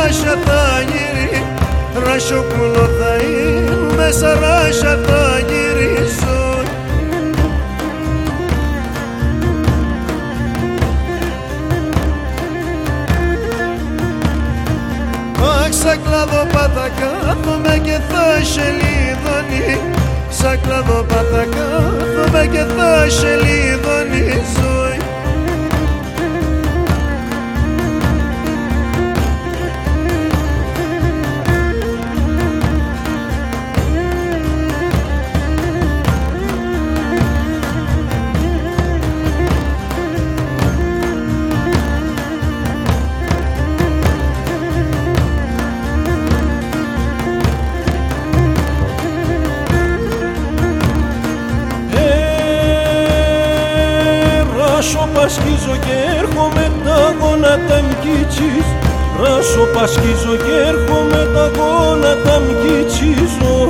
ράσια θα γύρει, ρασιοκούλο θα είναι, μέσα ράσια θα γυρίσω. Αχ, σαν κλαδοπάτα κάθομαι και θα σελίδωνει, σαν κλαδοπάτα κάθομαι και θα σελίδωνει η ζωή. Ράσο πασχίζω και έρχομαι τα γόνατα μ' κίτσις, ράσο πασχίζω και έρχομαι τα γόνατα μ' κίτσιζω.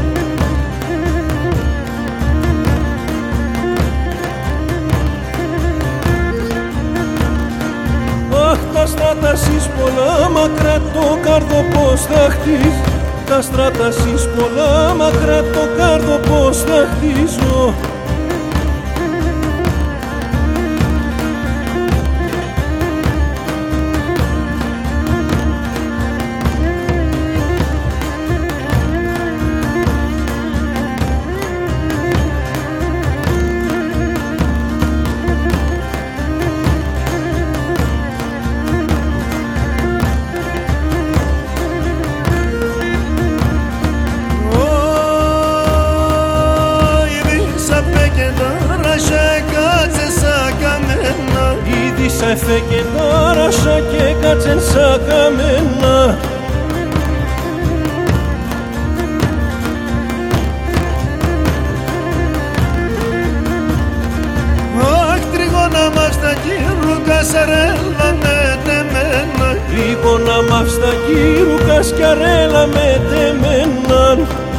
Αχ, τα στράτα σεις πολλά μακρά το κάρδο πως θα χτίς, τα στράτα σεις πολλά μακρά το κάρδο πως θα χτίζω. Σε φέκε τα ράσα και κάτσεν σαν καμένα. Αχ, τρίγωνα μ' στα κύρουκα σαρέλα με τεμένα, τρίγωνα μ' στα κύρουκα σκιαρέλα με τεμένα.